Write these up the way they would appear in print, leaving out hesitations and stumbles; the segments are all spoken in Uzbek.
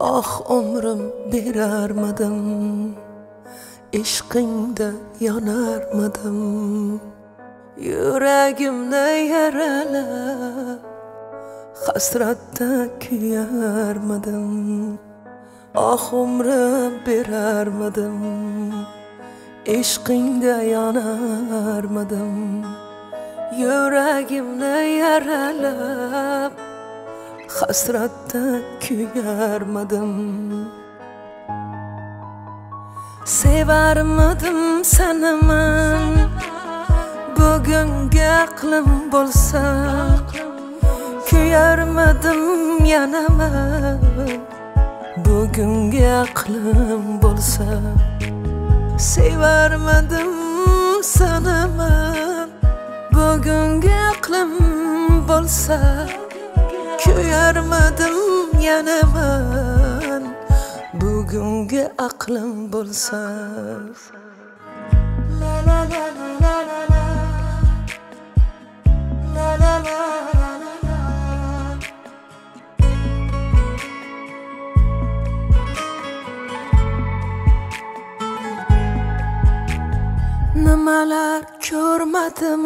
Ah umrim berarmadim, ishqingda yonarmadim. Yuragimni yaralab, hasratda kuyarmadim. Ah umrim berarmadim, ishqingda yonarmadim. Yuragimni yaralab, hasratda kuyarmadim. Sevarmadim seni men, bugungi aqlim bo'lsa. Kuyarmadim yana men, bugungi aqlim bo'lsa. Sevarmadim seni men, bugungi aqlim bo'lsa. Kuyarmadim yana men, bugungi aqlim bo'lsa. La la la la la la, la la la la la. Nimalar ko'rmadim,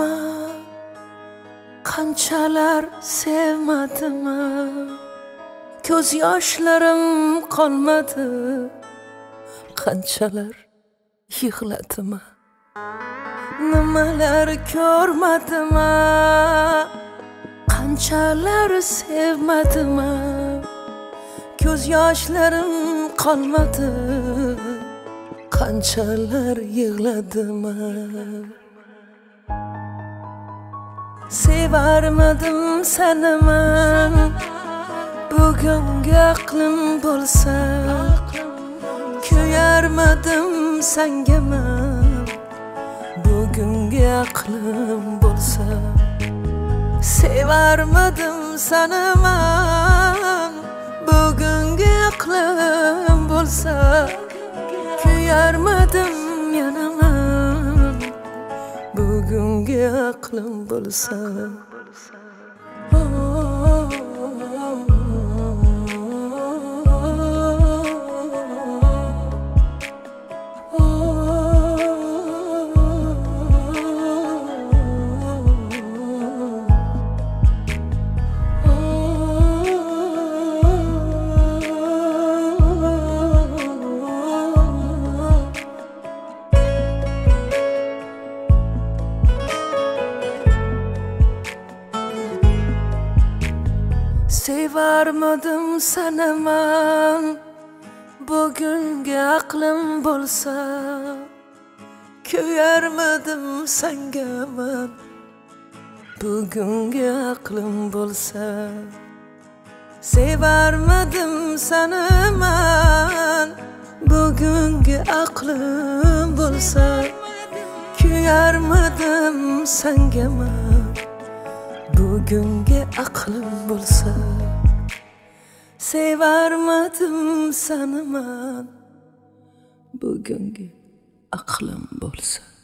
qanchalar sevmadim. Ko'z yoshlarim qolmadi, qanchalar yig'ladim. Nimalar ko'rmadim, qanchalar sevmadim. Ko'z yoshlarim qolmadi, qanchalar yig'ladim. Sevarmadim seni men, bugungi aqlim bo'lsa. Kuyarmadim senga men, bugungi aqlim bo'lsa. Sevarmadim seni men, bugungi aqlim bo'lsa. Kuyarmadim yana men, bugungi aqlim bo'lsa. Sevarmadim seni men, bugungi aqlim bo'lsa. Kuyarmadim senga men, bugungi aqlim bo'lsa. Sevarmadim seni men, bugungi aqlim bo'lsa. Kuyarmadim senga men, bugungi aqlim bo'lsa. Sevarmadim seni men, bugungi aqlim bo'lsa.